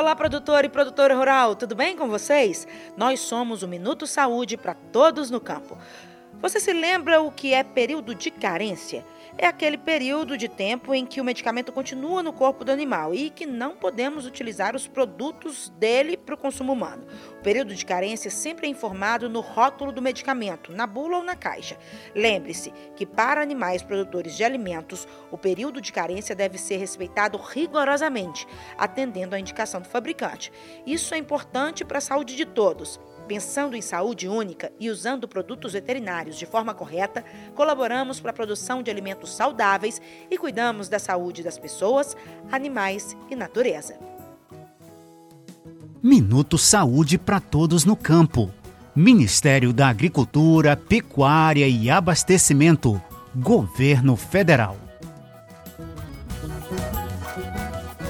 Olá, produtor e produtora rural, tudo bem com vocês? Nós somos o Minuto Saúde para todos no campo. Você se lembra o que é período de carência? É aquele período de tempo em que o medicamento continua no corpo do animal e que não podemos utilizar os produtos dele para o consumo humano. O período de carência sempre é informado no rótulo do medicamento, na bula ou na caixa. Lembre-se que para animais produtores de alimentos, o período de carência deve ser respeitado rigorosamente, atendendo à indicação do fabricante. Isso é importante para a saúde de todos. Pensando em saúde única e usando produtos veterinários de forma correta, colaboramos para a produção de alimentos saudáveis e cuidamos da saúde das pessoas, animais e natureza. Minuto Saúde para todos no campo. Ministério da Agricultura, Pecuária e Abastecimento. Governo Federal.